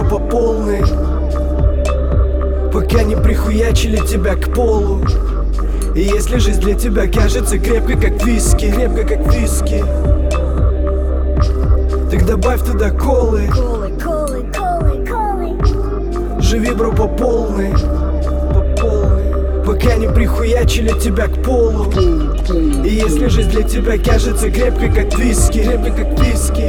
по полной, пока не прихуячили тебя к полу. И если жизнь для тебя кажется крепкой, как виски, крепкой, как виски, так добавь туда колы. Живи, бро, по полной, пока не прихуячили тебя к полу. И если жизнь для тебя кажется крепкой, как виски, крепкой, как виски,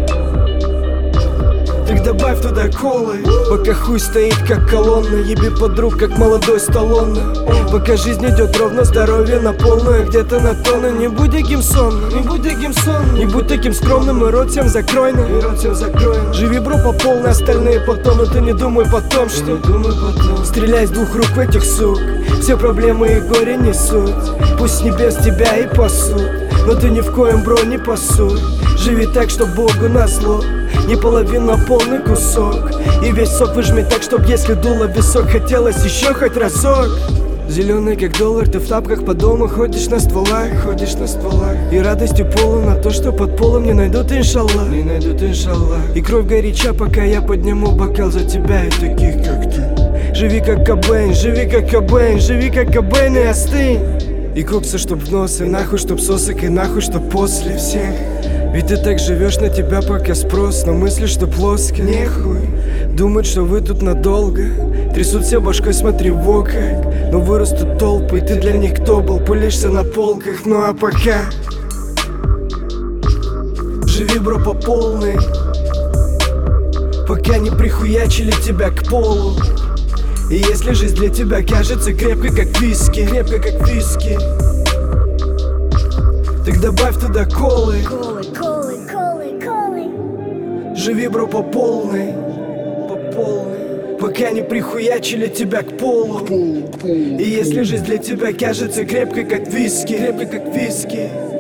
так добавь туда колы. Пока хуй стоит, как колонна, еби подруг, как молодой Сталлоне. Пока жизнь идет ровно, здоровье на полную, где-то на тонны. Не будь таким сонным, не будь таким сонным, не будь таким скромным, и рот всем закрой, Живи, бро, по полной, остальные потом. И ты не думай потом, что стреляй с двух рук в этих сук. Все проблемы и горе несут, пусть с небес тебя и пасут, но ты ни в коем, бро, не пасуй. Живи так, чтоб Богу назло, не половина, полный кусок. И весь сок выжми так, чтоб если дуло висок, хотелось еще хоть разок. Зеленый как доллар, ты в тапках по дому ходишь на стволах, и радостью полна то, что под полом не найдут, иншаллах, И кровь горяча, пока я подниму бокал за тебя и таких, как ты. Живи как Кобейн, живи как Кобейн, живи как Кобейн и остынь. И кокса, чтоб в нос, и нахуй, чтоб сосок, и нахуй, чтоб после всех. Ведь ты так живешь, на тебя пока спрос, но мысли, что плоско, нехуй. Думают, что вы тут надолго, трясут все башкой, смотри в око. Но вырастут толпы, и ты для них кто был, пылишься на полках. Ну а пока живи, бро, по полной, пока не прихуячили тебя к полу. И если жизнь для тебя кажется крепкой, как виски, крепкой, как виски, так добавь туда колы. Живи, бро, по полной, пока не прихуячили тебя к полу. И если жизнь для тебя кажется крепкой, как виски, крепкой, как виски,